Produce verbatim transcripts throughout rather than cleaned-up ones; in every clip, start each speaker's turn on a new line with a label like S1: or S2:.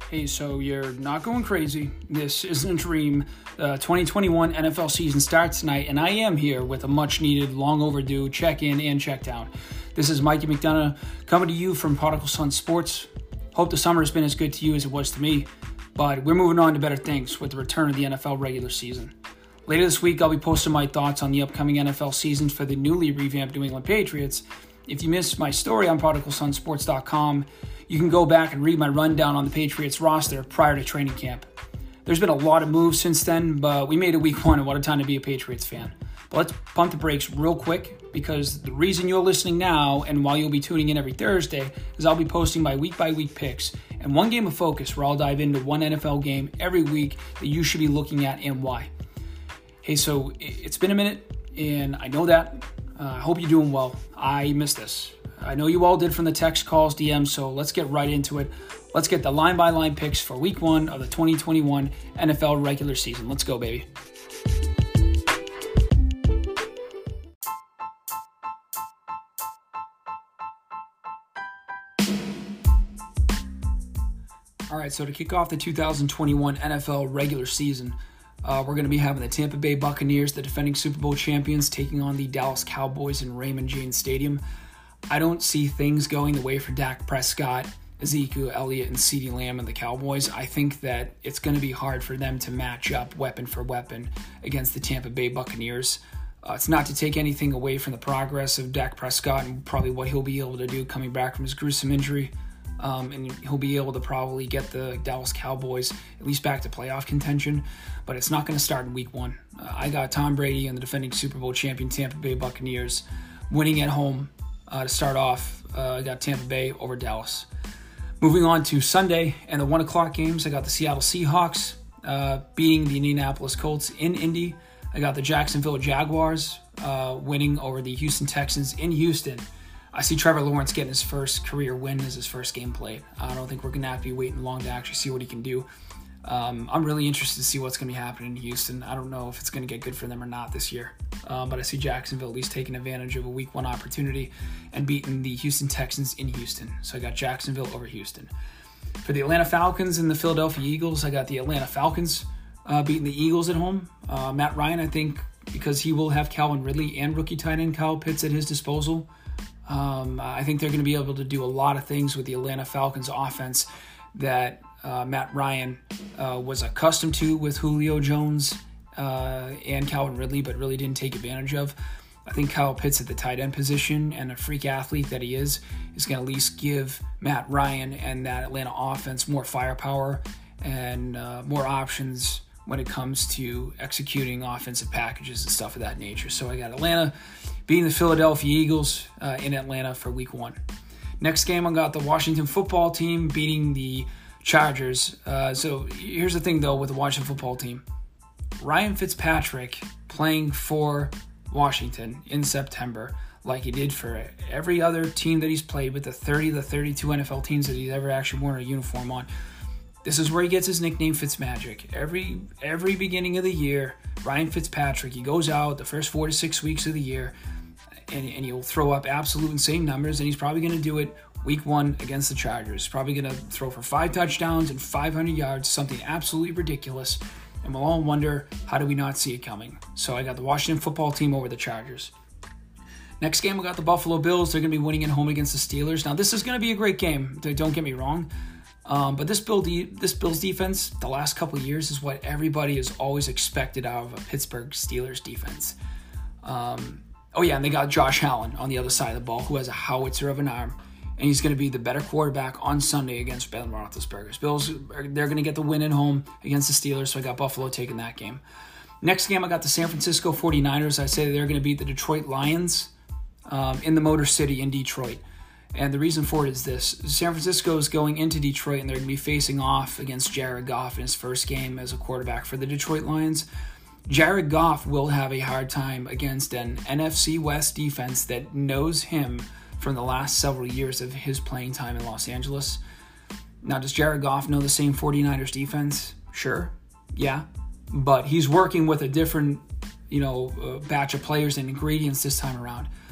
S1: Hey, so you're not going crazy. This isn't a dream. The twenty twenty-one N F L season starts tonight, and I am here with a much-needed, long-overdue check-in and check-down. This is Mikey McDonough coming to you from Prodigal Son Sports. Hope the summer has been as good to you as it was to me, but we're moving on to better things with the return of the N F L regular season. Later this week, I'll be posting my thoughts on the upcoming N F L season for the newly revamped New England Patriots. If you missed my story on prodigal son sports dot com, you can go back and read my rundown on the Patriots roster prior to training camp. There's been a lot of moves since then, but we made it week one, and what a time to be a Patriots fan. But let's pump the brakes real quick, because the reason you're listening now and why you'll be tuning in every Thursday is I'll be posting my week-by-week picks and one game of focus where I'll dive into one N F L game every week that you should be looking at and why. Hey, so it's been a minute, and I know that. I uh, hope you're doing well. I missed this. I know you all did from the text, calls, D Ms, so let's get right into it. Let's get the line-by-line picks for week one of the twenty twenty-one N F L regular season. Let's go, baby. All right, so to kick off the two thousand twenty-one N F L regular season, Uh, we're going to be having the Tampa Bay Buccaneers, the defending Super Bowl champions, taking on the Dallas Cowboys in Raymond James Stadium. I don't see things going the way for Dak Prescott, Ezekiel Elliott, and CeeDee Lamb and the Cowboys. I think that it's going to be hard for them to match up weapon for weapon against the Tampa Bay Buccaneers. Uh, it's not to take anything away from the progress of Dak Prescott and probably what he'll be able to do coming back from his gruesome injury. Um, and he'll be able to probably get the Dallas Cowboys at least back to playoff contention, but it's not going to start in week one. Uh, I got Tom Brady and the defending Super Bowl champion Tampa Bay Buccaneers winning at home uh, to start off. Uh, I got Tampa Bay over Dallas. Moving on to Sunday and the one o'clock games, I got the Seattle Seahawks uh, beating the Indianapolis Colts in Indy. I got the Jacksonville Jaguars uh, winning over the Houston Texans in Houston. I see Trevor Lawrence getting his first career win as his first game played. I don't think we're going to have to be waiting long to actually see what he can do. Um, I'm really interested to see what's going to be happening in Houston. I don't know if it's going to get good for them or not this year. Um, but I see Jacksonville at least taking advantage of a week one opportunity and beating the Houston Texans in Houston. So I got Jacksonville over Houston. For the Atlanta Falcons and the Philadelphia Eagles, I got the Atlanta Falcons uh, beating the Eagles at home. Uh, Matt Ryan, I think, because he will have Calvin Ridley and rookie tight end Kyle Pitts at his disposal, Um, I think they're going to be able to do a lot of things with the Atlanta Falcons offense that uh, Matt Ryan uh, was accustomed to with Julio Jones uh, and Calvin Ridley, but really didn't take advantage of. I think Kyle Pitts at the tight end position, and a freak athlete that he is, is going to at least give Matt Ryan and that Atlanta offense more firepower and uh, more options when it comes to executing offensive packages and stuff of that nature. So I got Atlanta beating the Philadelphia Eagles uh, in Atlanta for week one. Next game, I got the Washington football team beating the Chargers. Uh, so here's the thing, though, with the Washington football team. Ryan Fitzpatrick playing for Washington in September, like he did for every other team that he's played with, the thirty to thirty-two N F L teams that he's ever actually worn a uniform on. This is where he gets his nickname Fitzmagic. Every every beginning of the year, Ryan Fitzpatrick, he goes out the first four to six weeks of the year, and, and he'll throw up absolute insane numbers, and he's probably going to do it week one against the Chargers. He's probably going to throw for five touchdowns and five hundred yards, something absolutely ridiculous, and we'll all wonder, how do we not see it coming? So I got the Washington football team over the Chargers. Next game, we got the Buffalo Bills. They're going to be winning at home against the Steelers. Now, this is going to be a great game. Don't get me wrong. Um, but this Bill de- this Bills defense, the last couple of years, is what everybody has always expected out of a Pittsburgh Steelers defense. Um, oh, yeah, and they got Josh Allen on the other side of the ball, who has a howitzer of an arm, and he's going to be the better quarterback on Sunday against Ben Roethlisberger's Bills. They're going to get the win at home against the Steelers, so I got Buffalo taking that game. Next game, I got the San Francisco forty-niners. I say they're going to beat the Detroit Lions um, in the Motor City in Detroit. And the reason for it is this. San Francisco is going into Detroit, and they're going to be facing off against Jared Goff in his first game as a quarterback for the Detroit Lions. Jared Goff will have a hard time against an N F C West defense that knows him from the last several years of his playing time in Los Angeles. Now, does Jared Goff know the same forty-niners defense? Sure. Yeah. But he's working with a different, you know, uh, batch of players and ingredients this time around.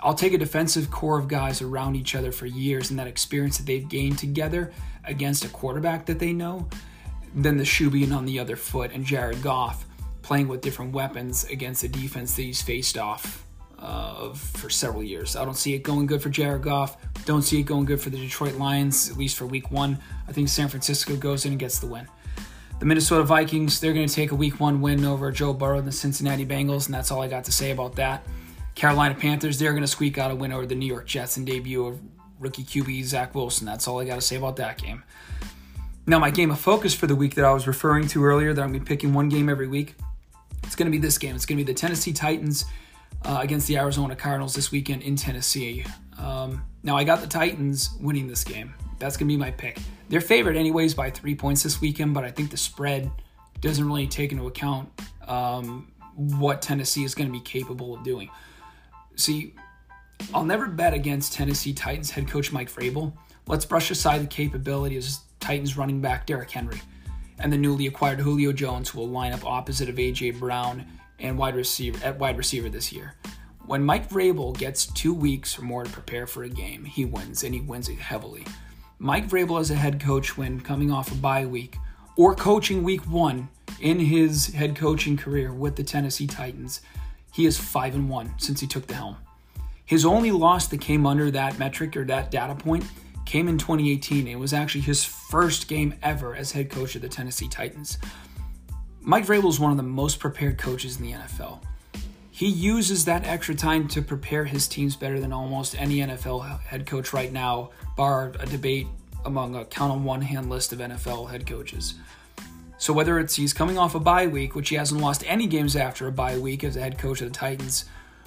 S1: I'll take a defensive core of guys around each other for years and that experience that they've gained together against a quarterback that they know than the shoe being on the other foot and Jared Goff playing with different weapons against a defense that he's faced off uh, of for several years. I don't see it going good for Jared Goff. Don't see it going good for the Detroit Lions, at least for week one. I think San Francisco goes in and gets the win. The Minnesota Vikings, they're going to take a week one win over Joe Burrow and the Cincinnati Bengals, and that's all I got to say about that. Carolina Panthers, they're going to squeak out a win over the New York Jets and debut of rookie Q B Zach Wilson. That's all I got to say about that game. Now, my game of focus for the week that I was referring to earlier, that I'm going to be picking one game every week, it's going to be this game. It's going to be the Tennessee Titans uh, against the Arizona Cardinals this weekend in Tennessee. Um, now, I got the Titans winning this game. That's going to be my pick. They're favored anyways by three points this weekend, but I think the spread doesn't really take into account um, what Tennessee is going to be capable of doing. See, I'll never bet against Tennessee Titans head coach Mike Vrabel. Let's brush aside the capabilities of Titans running back Derrick Henry and the newly acquired Julio Jones, who will line up opposite of A J Brown and wide receiver at wide receiver this year. When Mike Vrabel gets two weeks or more to prepare for a game, he wins, and he wins it heavily. Mike Vrabel as a head coach when coming off a bye week or coaching week one in his head coaching career with the Tennessee Titans, he is five and one since he took the helm. His only loss that came under that metric or that data point came in twenty eighteen. It was actually his first game ever as head coach of the Tennessee Titans. Mike Vrabel is one of the most prepared coaches in the N F L. He uses that extra time to prepare his teams better than almost any N F L head coach right now, bar a debate among a count on one hand list of N F L head coaches. So whether it's he's coming off a bye week, which he hasn't lost any games after a bye week as a head coach of the Titans,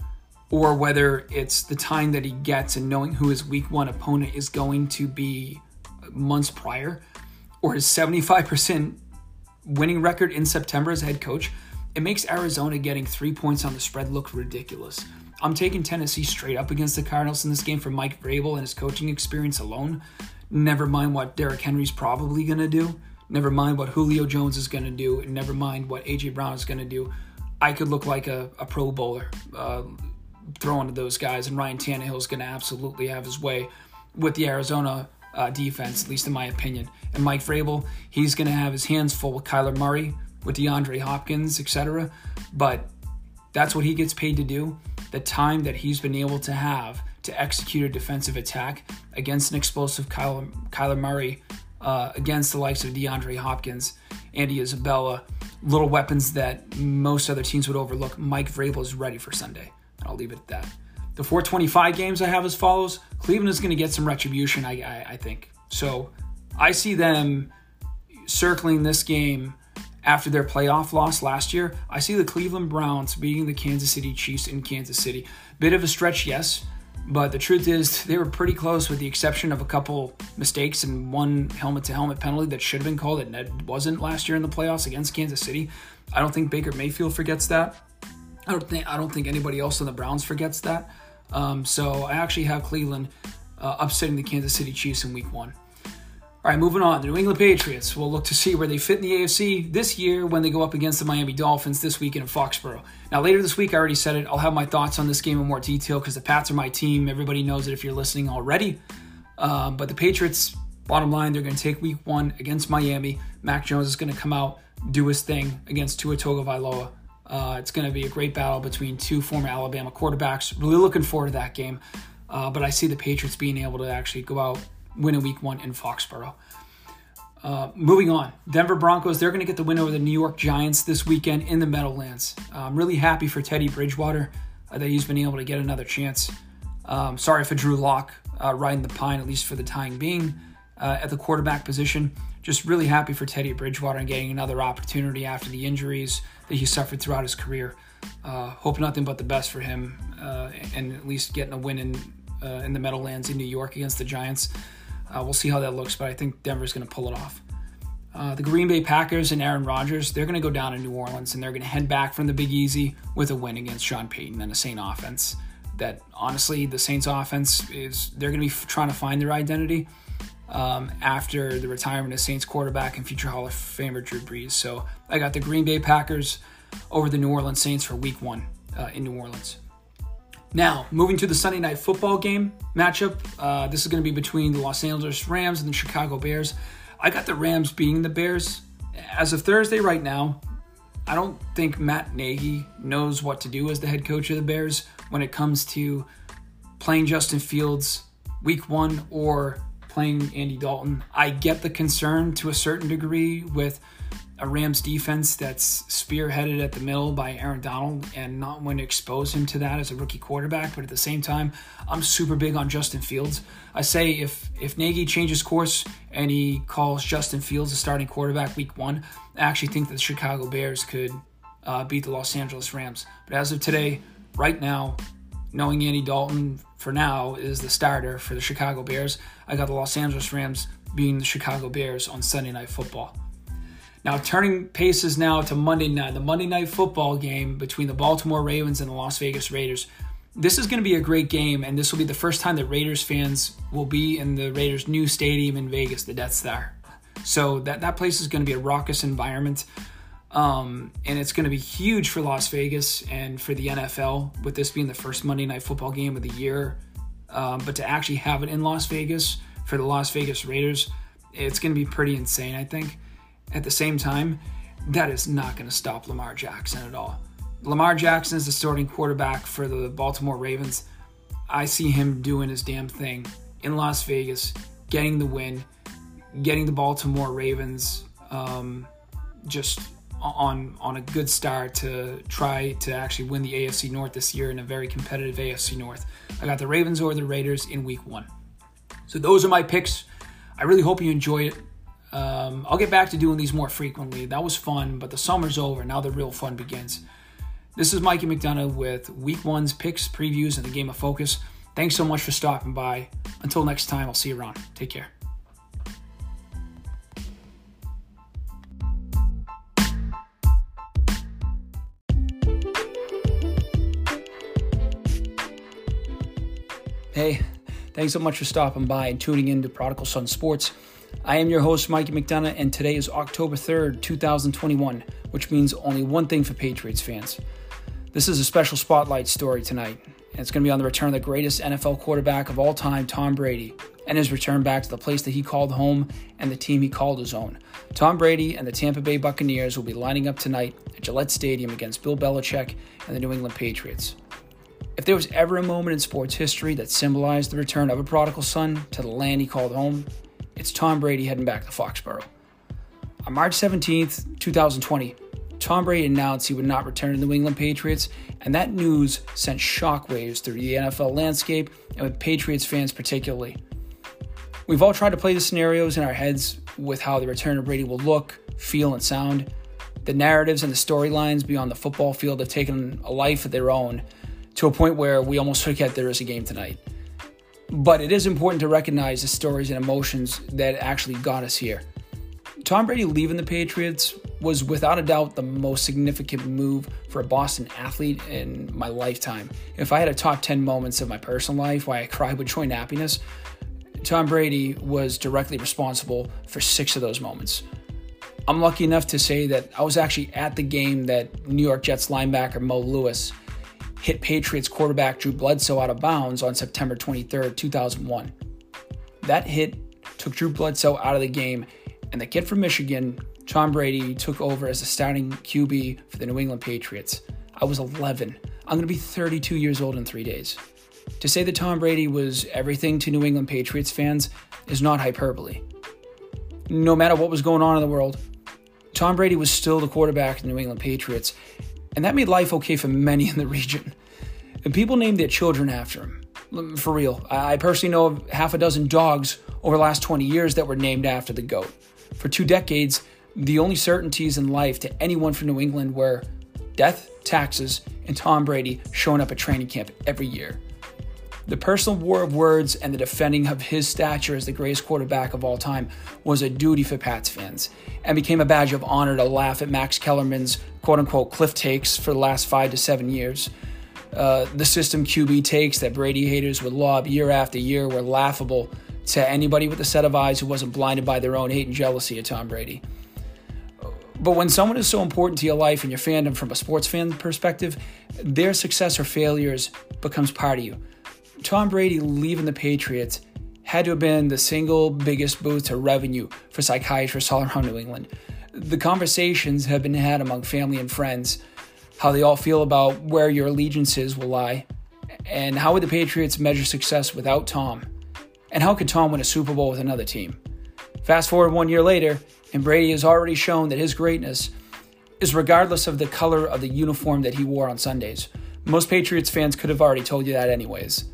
S1: or whether it's the time that he gets and knowing who his week one opponent is going to be months prior, or his seventy-five percent winning record in September as head coach, it makes Arizona getting three points on the spread look ridiculous. I'm taking Tennessee straight up against the Cardinals in this game for Mike Vrabel and his coaching experience alone. Never mind what Derrick Henry's probably going to do. Never mind what Julio Jones is going to do. And never mind what A J Brown is going to do. I could look like a, a pro bowler uh, throwing to those guys. And Ryan Tannehill is going to absolutely have his way with the Arizona uh, defense, at least in my opinion. And Mike Vrabel, he's going to have his hands full with Kyler Murray, with DeAndre Hopkins, et cetera. But that's what he gets paid to do. The time that he's been able to have to execute a defensive attack against an explosive Kyler, Kyler Murray, uh, against the likes of DeAndre Hopkins, Andy Isabella, little weapons that most other teams would overlook. Mike Vrabel is ready for Sunday. And I'll leave it at that. The four twenty-five games I have as follows. Cleveland is going to get some retribution, I, I, I think. So I see them circling this game after their playoff loss last year. I see the Cleveland Browns beating the Kansas City Chiefs in Kansas City. Bit of a stretch, yes, but the truth is they were pretty close with the exception of a couple mistakes and one helmet-to-helmet penalty that should have been called that wasn't last year in the playoffs against Kansas City. I don't think Baker Mayfield forgets that. I don't think I don't think anybody else on the Browns forgets that. Um, so I actually have Cleveland uh, upsetting the Kansas City Chiefs in week one. All right, moving on. The New England Patriots will look to see where they fit in the A F C this year when they go up against the Miami Dolphins this weekend in Foxborough. Now, later this week, I already said it, I'll have my thoughts on this game in more detail because the Pats are my team. Everybody knows it if you're listening already. Um, but the Patriots, bottom line, they're going to take week one against Miami. Mac Jones is going to come out, do his thing against Tua Tagovailoa. Uh, it's going to be a great battle between two former Alabama quarterbacks. Really looking forward to that game. Uh, but I see the Patriots being able to actually go out, win a week one in Foxborough. Uh, moving on, Denver Broncos, they're going to get the win over the New York Giants this weekend in the Meadowlands. Uh, I'm really happy for Teddy Bridgewater uh, that he's been able to get another chance. Um, sorry for Drew Lock uh, riding the pine, at least for the time being, uh, at the quarterback position. Just really happy for Teddy Bridgewater and getting another opportunity after the injuries that he suffered throughout his career. Uh, hope nothing but the best for him uh, and at least getting a win in, uh, in the Meadowlands in New York against the Giants. Uh, we'll see how that looks, but I think Denver's going to pull it off. Uh, the Green Bay Packers and Aaron Rodgers, they're going to go down to New Orleans, and they're going to head back from the Big Easy with a win against Sean Payton and a Saint offense. That, honestly, the Saints offense, is they're going to be f- trying to find their identity um, after the retirement of Saints quarterback and future Hall of Famer Drew Brees. So I got the Green Bay Packers over the New Orleans Saints for week one uh, in New Orleans. Now, moving to the Sunday Night Football game matchup, uh, this is going to be between the Los Angeles Rams and the Chicago Bears. I got the Rams beating the Bears. As of Thursday right now, I don't think Matt Nagy knows what to do as the head coach of the Bears when it comes to playing Justin Fields week one or playing Andy Dalton. I get the concern to a certain degree with a Rams defense that's spearheaded at the middle by Aaron Donald and not want to expose him to that as a rookie quarterback. But at the same time, I'm super big on Justin Fields. I say if if Nagy changes course and he calls Justin Fields a starting quarterback week one, I actually think that the Chicago Bears could uh, beat the Los Angeles Rams. But as of today, right now, knowing Andy Dalton for now is the starter for the Chicago Bears, I got the Los Angeles Rams beating the Chicago Bears on Sunday Night Football. Now, turning paces now to Monday night, the Monday Night Football game between the Baltimore Ravens and the Las Vegas Raiders. This is going to be a great game, and this will be the first time that Raiders fans will be in the Raiders' new stadium in Vegas, the Death Star. So that, that place is going to be a raucous environment, um, and it's going to be huge for Las Vegas and for the N F L, with this being the first Monday Night Football game of the year. Um, but to actually have it in Las Vegas for the Las Vegas Raiders, it's going to be pretty insane, I think. At the same time, that is not going to stop Lamar Jackson at all. Lamar Jackson is the starting quarterback for the Baltimore Ravens. I see him doing his damn thing in Las Vegas, getting the win, getting the Baltimore Ravens um, just on, on a good start to try to actually win the A F C North this year in a very competitive A F C North. I got the Ravens or the Raiders in week one. So those are my picks. I really hope you enjoy it. Um, I'll get back to doing these more frequently. That was fun, but the summer's over. Now the real fun begins. This is Mikey McDonough with Week one's picks, previews, and the Game of Focus. Thanks so much for stopping by. Until next time, I'll see you around. Take care. Hey, thanks so much for stopping by and tuning in to Prodigal Son Sports. I am your host, Mikey McDonough, and today is October third, twenty twenty-one, which means only one thing for Patriots fans. This is a special spotlight story tonight, and it's going to be on the return of the greatest N F L quarterback of all time, Tom Brady, and his return back to the place that he called home and the team he called his own. Tom Brady and the Tampa Bay Buccaneers will be lining up tonight at Gillette Stadium against Bill Belichick and the New England Patriots. If there was ever a moment in sports history that symbolized the return of a prodigal son to the land he called home, it's Tom Brady heading back to Foxborough. On March seventeenth, twenty twenty, Tom Brady announced he would not return to the New England Patriots, and that news sent shockwaves through the N F L landscape and with Patriots fans particularly. We've all tried to play the scenarios in our heads with how the return of Brady will look, feel, and sound. The narratives and the storylines beyond the football field have taken a life of their own to a point where we almost forget there is a game tonight. But it is important to recognize the stories and emotions that actually got us here. Tom Brady leaving the Patriots was without a doubt the most significant move for a Boston athlete in my lifetime. If I had a top ten moments of my personal life why I cried with joy and happiness, Tom Brady was directly responsible for six of those moments. I'm lucky enough to say that I was actually at the game that New York Jets linebacker Mo Lewis hit Patriots quarterback Drew Bledsoe out of bounds on September twenty-third, two thousand one. That hit took Drew Bledsoe out of the game, and the kid from Michigan, Tom Brady, took over as the starting Q B for the New England Patriots. I was eleven. I'm going to be thirty-two years old in three days. To say that Tom Brady was everything to New England Patriots fans is not hyperbole. No matter what was going on in the world, Tom Brady was still the quarterback of the New England Patriots, and that made life okay for many in the region. And people named their children after him. For real, I personally know of half a dozen dogs over the last twenty years that were named after the GOAT. For two decades, the only certainties in life to anyone from New England were death, taxes, and Tom Brady showing up at training camp every year. The personal war of words and the defending of his stature as the greatest quarterback of all time was a duty for Pats fans and became a badge of honor to laugh at Max Kellerman's quote-unquote cliff takes for the last five to seven years. Uh, the system Q B takes that Brady haters would lob year after year were laughable to anybody with a set of eyes who wasn't blinded by their own hate and jealousy of Tom Brady. But when someone is so important to your life and your fandom from a sports fan perspective, their success or failures becomes part of you. Tom Brady leaving the Patriots had to have been the single biggest boost to revenue for psychiatrists all around New England. The conversations have been had among family and friends, how they all feel about where your allegiances will lie, and how would the Patriots measure success without Tom, and how could Tom win a Super Bowl with another team. Fast forward one year later, and Brady has already shown that his greatness is regardless of the color of the uniform that he wore on Sundays. Most Patriots fans could have already told you that anyways.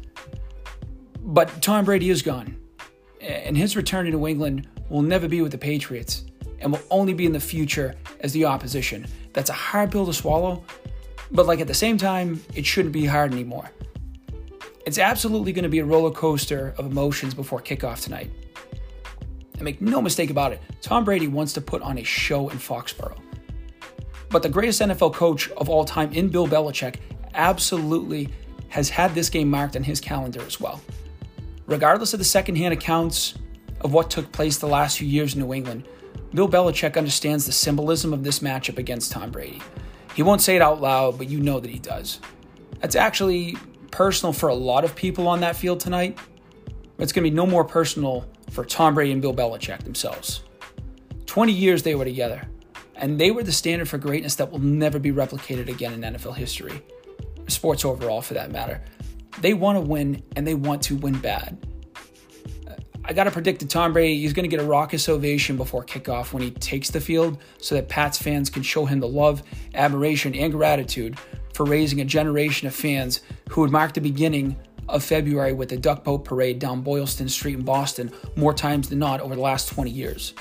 S1: But Tom Brady is gone, and his return to New England will never be with the Patriots, and will only be in the future as the opposition. That's a hard pill to swallow, but like at the same time, it shouldn't be hard anymore. It's absolutely going to be a roller coaster of emotions before kickoff tonight. And make no mistake about it, Tom Brady wants to put on a show in Foxborough. But the greatest N F L coach of all time in Bill Belichick absolutely has had this game marked on his calendar as well. Regardless of the secondhand accounts of what took place the last few years in New England, Bill Belichick understands the symbolism of this matchup against Tom Brady. He won't say it out loud, but you know that he does. That's actually personal for a lot of people on that field tonight, but it's going to be no more personal for Tom Brady and Bill Belichick themselves. twenty years they were together, and they were the standard for greatness that will never be replicated again in N F L history, sports overall for that matter. They want to win, and they want to win bad. I got to predict that Tom Brady is going to get a raucous ovation before kickoff when he takes the field so that Pats fans can show him the love, admiration, and gratitude for raising a generation of fans who would mark the beginning of February with the Duck Boat Parade down Boylston Street in Boston more times than not over the last twenty years.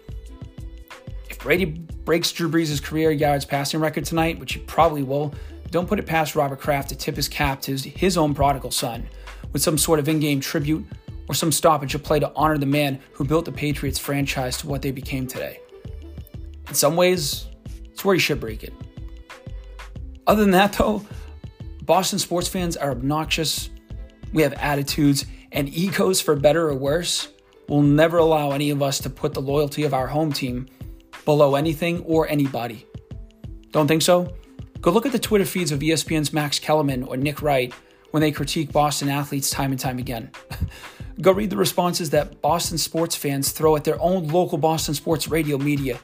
S1: If Brady breaks Drew Brees' career yards passing record tonight, which he probably will, don't put it past Robert Kraft to tip his cap to his, his own prodigal son with some sort of in-game tribute or some stoppage of play to honor the man who built the Patriots franchise to what they became today. In some ways, it's where he should break it. Other than that, though, Boston sports fans are obnoxious. We have attitudes and egos for better or worse. We'll never allow any of us to put the loyalty of our home team below anything or anybody. Don't think so? Go look at the Twitter feeds of E S P N's Max Kellerman or Nick Wright when they critique Boston athletes time and time again. Go read the responses that Boston sports fans throw at their own local Boston sports radio media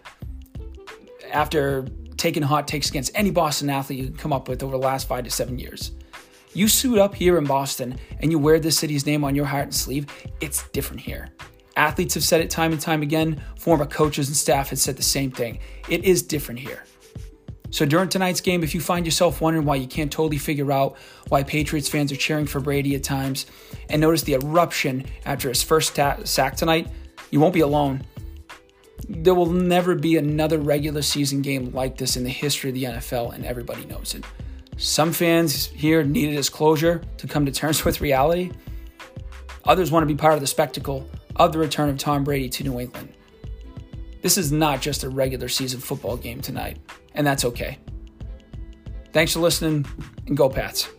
S1: after taking hot takes against any Boston athlete you can come up with over the last five to seven years. You suit up here in Boston and you wear this city's name on your heart and sleeve, it's different here. Athletes have said it time and time again. Former coaches and staff have said the same thing. It is different here. So during tonight's game, if you find yourself wondering why you can't totally figure out why Patriots fans are cheering for Brady at times and notice the eruption after his first ta- sack tonight, you won't be alone. There will never be another regular season game like this in the history of the N F L, and everybody knows it. Some fans here need it as closure to come to terms with reality. Others want to be part of the spectacle of the return of Tom Brady to New England. This is not just a regular season football game tonight, and that's okay. Thanks for listening, and go Pats.